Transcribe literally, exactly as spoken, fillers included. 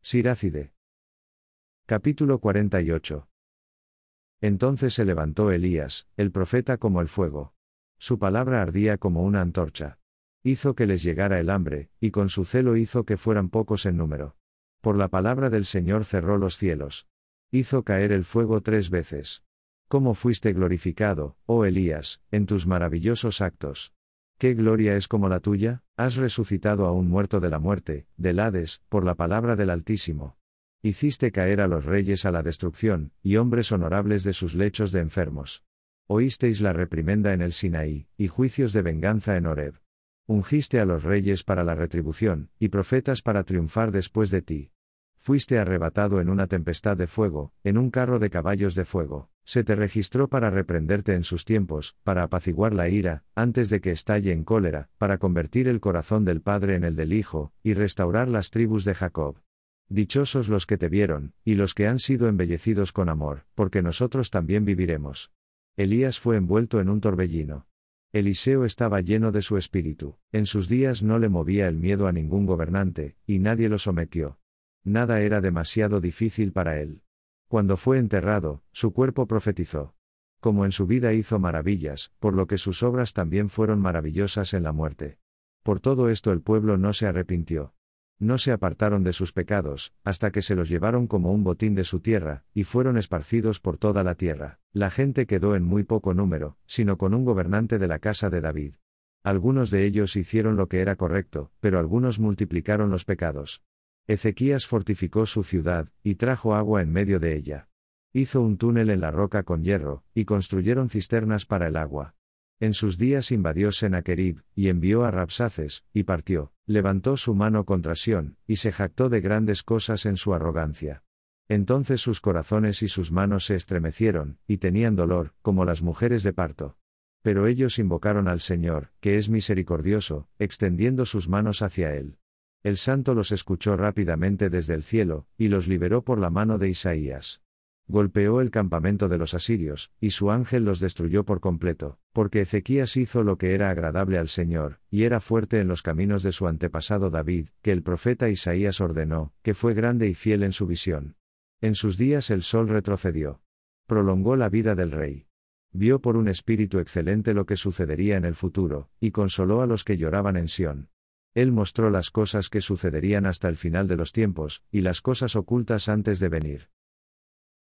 Siracide. Capítulo cuarenta y ocho. Entonces se levantó Elías, el profeta como el fuego. Su palabra ardía como una antorcha. Hizo que les llegara el hambre, y con su celo hizo que fueran pocos en número. Por la palabra del Señor cerró los cielos. Hizo caer el fuego tres veces. ¿Cómo fuiste glorificado, oh Elías, en tus maravillosos actos? ¿Qué gloria es como la tuya? Has resucitado a un muerto de la muerte, del Hades, por la palabra del Altísimo. Hiciste caer a los reyes a la destrucción, y hombres honorables de sus lechos de enfermos. Oísteis la reprimenda en el Sinaí, y juicios de venganza en Horeb. Ungiste a los reyes para la retribución, y profetas para triunfar después de ti. Fuiste arrebatado en una tempestad de fuego, en un carro de caballos de fuego. Se te registró para reprenderte en sus tiempos, para apaciguar la ira, antes de que estalle en cólera, para convertir el corazón del padre en el del hijo, y restaurar las tribus de Jacob. Dichosos los que te vieron, y los que han sido embellecidos con amor, porque nosotros también viviremos. Elías fue envuelto en un torbellino. Eliseo estaba lleno de su espíritu. En sus días no le movía el miedo a ningún gobernante, y nadie lo sometió. Nada era demasiado difícil para él. Cuando fue enterrado, su cuerpo profetizó. Como en su vida hizo maravillas, por lo que sus obras también fueron maravillosas en la muerte. Por todo esto el pueblo no se arrepintió. No se apartaron de sus pecados, hasta que se los llevaron como un botín de su tierra, y fueron esparcidos por toda la tierra. La gente quedó en muy poco número, sino con un gobernante de la casa de David. Algunos de ellos hicieron lo que era correcto, pero algunos multiplicaron los pecados. Ezequías fortificó su ciudad, y trajo agua en medio de ella. Hizo un túnel en la roca con hierro, y construyeron cisternas para el agua. En sus días invadió Sennacherib, y envió a Rabsaces, y partió, levantó su mano contra Sión, y se jactó de grandes cosas en su arrogancia. Entonces sus corazones y sus manos se estremecieron, y tenían dolor, como las mujeres de parto. Pero ellos invocaron al Señor, que es misericordioso, extendiendo sus manos hacia él. El Santo los escuchó rápidamente desde el cielo, y los liberó por la mano de Isaías. Golpeó el campamento de los asirios, y su ángel los destruyó por completo, porque Ezequías hizo lo que era agradable al Señor, y era fuerte en los caminos de su antepasado David, que el profeta Isaías ordenó, que fue grande y fiel en su visión. En sus días el sol retrocedió. Prolongó la vida del rey. Vio por un espíritu excelente lo que sucedería en el futuro, y consoló a los que lloraban en Sión. Él mostró las cosas que sucederían hasta el final de los tiempos, y las cosas ocultas antes de venir.